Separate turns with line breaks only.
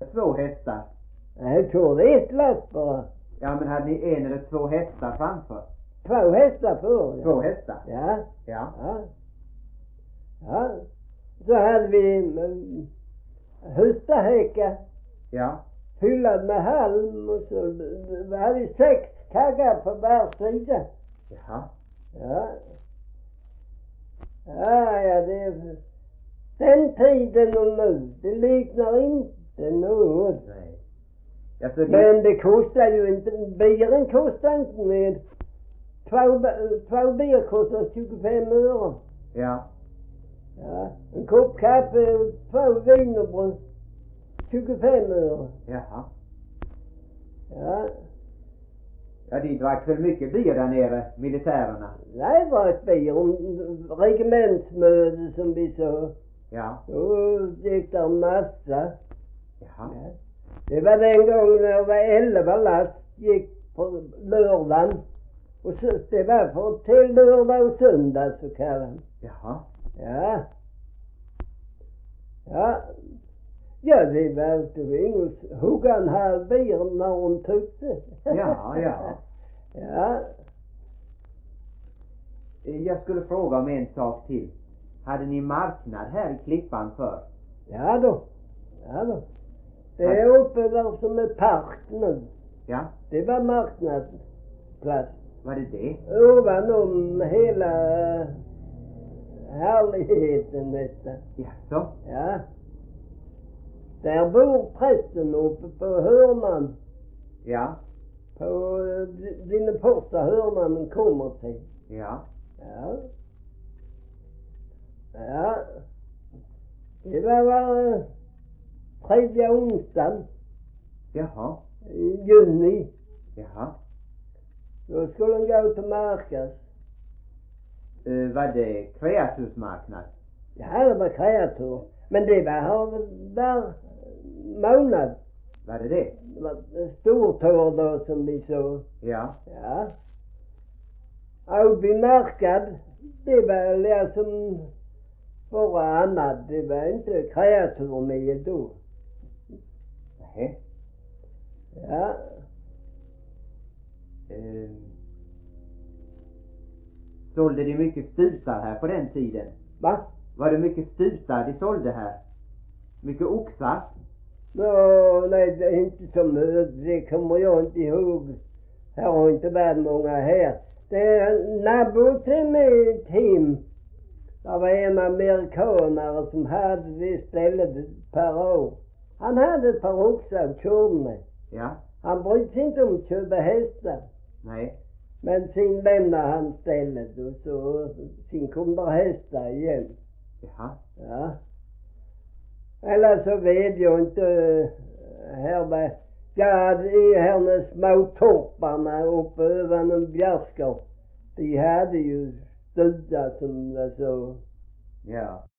2 hästar?
Jag körde ett lass bara.
Ja, men hade ni 1 eller 2 hästar framför?
2 hästar för. Ja.
2 hästar?
Ja.
Ja.
Ja. Ja. Så hade vi hustahäckar.
Ja.
Fyllad med halm och så hade vi 6 kaggar på var sida.
Jaha.
Ja. Ja, det är den tiden och nu. Det liknar inte något.
Nej. Alltså,
Men det kostar ju inte, bilen kostar inte med. 2 bier kostar 25 öre.
Ja.
Ja. En kopp kaffe och 2 wienerbröd 25 öre.
Jaha.
Ja.
Ja, de drack väl mycket bier där nere, militärerna?
Nej, det var ett bier om regementsmöte som vi sa.
Ja.
Och gick där massa.
Jaha.
Ja. Det var den gången när det var 11 last gick på lördagen. Och så, det var för till lördag och söndag så kallade.
Jaha.
Ja. Ja. Ja, det var inte inget hugga en halv bier när hon tyckte.
Ja, ja.
Ja.
Jag skulle fråga om en sak till. Hade ni marknad här i Klippan för?
Ja då. Ja då. Det är uppe där som är park nu.
Ja.
Det var marknadsplats.
Var det det?
Ovanom hela härligheten nästan.
Jaså?
Ja. Där bor prästen uppe på hörnan.
Ja.
På den första hörnan man kommer till.
Ja.
Ja. Ja. Det var tredje onsdagen
Jaha.
i juni.
Jaha.
Då skulle de gå till Markas.
Var det kreatursmarknad?
Ja, det var kreatur. Men det var månad.
Var det det?
Det var stortår då som vi såg.
Ja.
Ja. Åby Markad, det var liksom bara annat. Det var inte kreatur med då.
Nej.
Ja.
Sålde de mycket stutar här på den tiden?
Va?
Var det mycket stutar de sålde här? Mycket oxar?
Nej, det är inte som det kommer jag inte ihåg. Här har inte varit många här. Det är nabbo till mitt hem. Det var en amerikanare som hade det stället ett par år. Han hade ett par oxar och körde med.
Ja.
Han brydde sig inte om att köpa hästar.
Nej.
Men sen lämnade han stället och så sen kom där hästar igen.
Jaha.
Ja. Eller så vet jag inte. Här var i hennes små torparna uppe över en bjärskar. De hade ju studa som det så.
Ja.